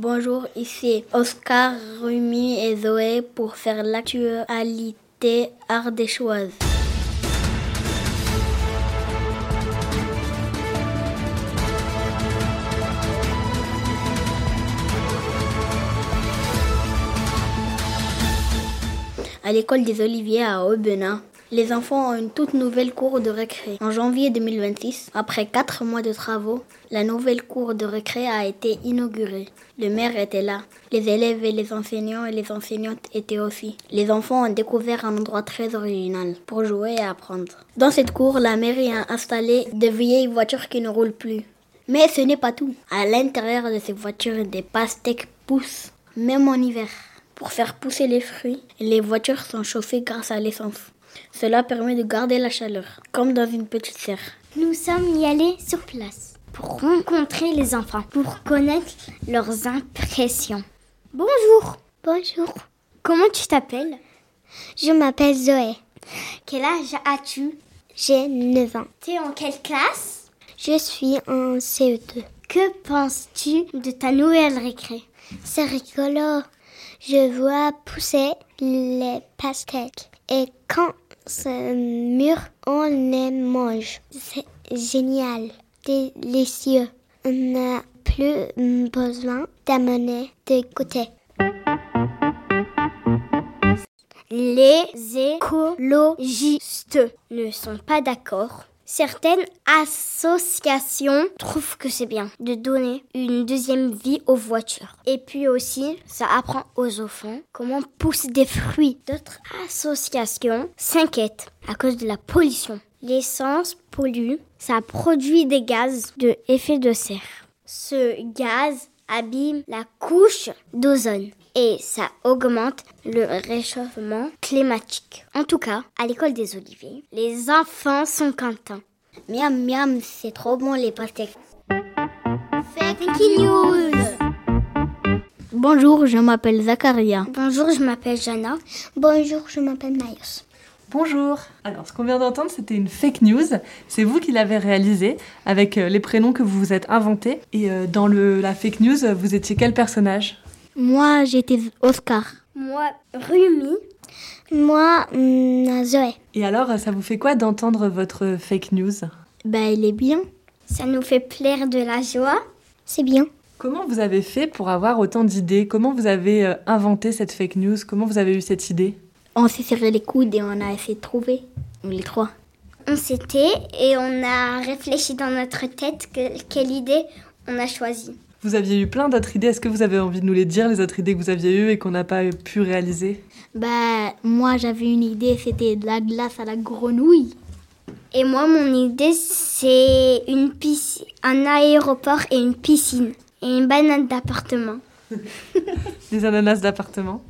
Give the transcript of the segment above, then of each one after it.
Bonjour, ici Oscar, Rumi et Zoé pour faire l'actualité ardéchoise. À l'école des Oliviers à Aubenas, les enfants ont une toute nouvelle cour de récré. En janvier 2026, après 4 mois de travaux, la nouvelle cour de récré a été inaugurée. Le maire était là. Les élèves et les enseignants et les enseignantes étaient aussi. Les enfants ont découvert un endroit très original pour jouer et apprendre. Dans cette cour, la mairie a installé de vieilles voitures qui ne roulent plus. Mais ce n'est pas tout. À l'intérieur de ces voitures, des pastèques poussent, même en hiver. Pour faire pousser les fruits, les voitures sont chauffées grâce à l'essence. Cela permet de garder la chaleur, comme dans une petite serre. Nous sommes y allés sur place pour rencontrer les enfants, pour connaître leurs impressions. Bonjour. Bonjour. Comment tu t'appelles? Je m'appelle Zoé. Quel âge as-tu? J'ai 9 ans. T'es en quelle classe? Je suis en CE2. Que penses-tu de ta nouvelle récré? C'est rigolo. Je vois pousser les pastèques. Et quand c'est mûr, on les mange. C'est génial, délicieux. On n'a plus besoin d'amener de goûter. Les écologistes ne sont pas d'accord. Certaines associations trouvent que c'est bien de donner une deuxième vie aux voitures. Et puis aussi, ça apprend aux enfants comment pousser des fruits. D'autres associations s'inquiètent à cause de la pollution. L'essence pollue, ça produit des gaz de effet de serre. Ce gaz abîme la couche d'ozone et ça augmente le réchauffement climatique. En tout cas, à l'école des Oliviers, les enfants sont contents. Miam miam, c'est trop bon les pastèques. Fake news. Bonjour, je m'appelle Zakaria. Bonjour, je m'appelle Jana. Bonjour, je m'appelle Mayos. Bonjour. Alors, ce qu'on vient d'entendre, c'était une fake news. C'est vous qui l'avez réalisée avec les prénoms que vous vous êtes inventés. Et dans la fake news, vous étiez quel personnage? Moi, j'étais Oscar. Moi, Rumi. Moi, Zoé. Et alors, ça vous fait quoi d'entendre votre fake news? Elle est bien. Ça nous fait plaire de la joie. C'est bien. Comment vous avez fait pour avoir autant d'idées? Comment vous avez inventé cette fake news? Comment vous avez eu cette idée? On s'est serré les coudes et on a essayé de trouver, les trois. On s'était et on a réfléchi dans notre tête quelle idée on a choisie. Vous aviez eu plein d'autres idées. Est-ce que vous avez envie de nous les dire, les autres idées que vous aviez eues et qu'on n'a pas pu réaliser? Moi, j'avais une idée, c'était de la glace à la grenouille. Et moi, mon idée, c'est une piscine, un aéroport et une piscine. Et une banane d'appartement. Des ananas d'appartement.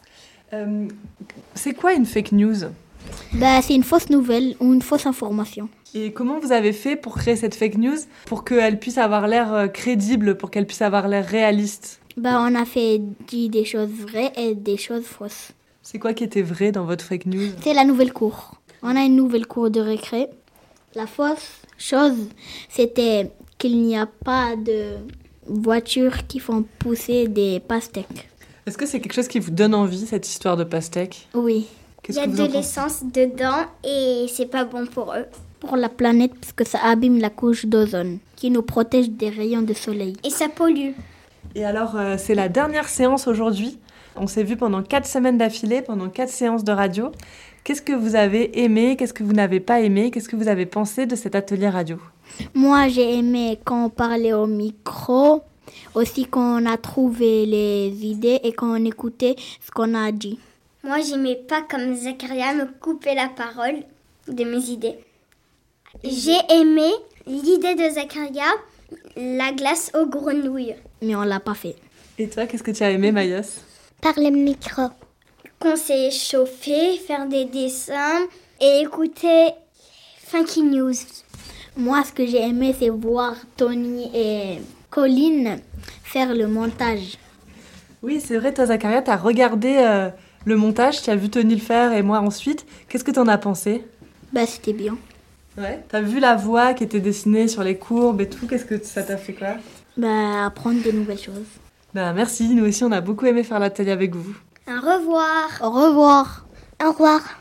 C'est quoi une fake news? C'est une fausse nouvelle ou une fausse information. Et comment vous avez fait pour créer cette fake news pour qu'elle puisse avoir l'air crédible, pour qu'elle puisse avoir l'air réaliste? On a dit des choses vraies et des choses fausses. C'est quoi qui était vrai dans votre fake news? C'est la nouvelle cour. On a une nouvelle cour de récré. La fausse chose, c'était qu'il n'y a pas de voitures qui font pousser des pastèques. Est-ce que c'est quelque chose qui vous donne envie, cette histoire de pastèques? Oui. Il y a de l'essence dedans et c'est pas bon pour eux. Pour la planète, parce que ça abîme la couche d'ozone, qui nous protège des rayons de soleil. Et ça pollue. Et alors, c'est la dernière séance aujourd'hui. On s'est vu pendant 4 semaines d'affilée, pendant 4 séances de radio. Qu'est-ce que vous avez aimé? Qu'est-ce que vous n'avez pas aimé? Qu'est-ce que vous avez pensé de cet atelier radio? Moi, j'ai aimé quand on parlait au micro, aussi quand on a trouvé les idées et quand on écoutait ce qu'on a dit. Moi, j'aimais pas comme Zakaria me couper la parole de mes idées. J'ai aimé l'idée de Zakaria, la glace aux grenouilles. Mais on l'a pas fait. Et toi, qu'est-ce que tu as aimé, Mayos? Par le micro. Qu'on s'est chauffé, faire des dessins et écouter Funky News. Moi, ce que j'ai aimé, c'est voir Tony et Colline faire le montage. Oui, c'est vrai, toi, Zakaria, tu as regardé le montage, tu as vu Tony le faire et moi ensuite. Qu'est-ce que tu en as pensé? C'était bien. Ouais. Tu as vu la voix qui était dessinée sur les courbes et tout. Qu'est-ce que ça t'a fait quoi? Apprendre des nouvelles choses. Merci, nous aussi on a beaucoup aimé faire l'atelier avec vous. Au revoir. Au revoir. Au revoir.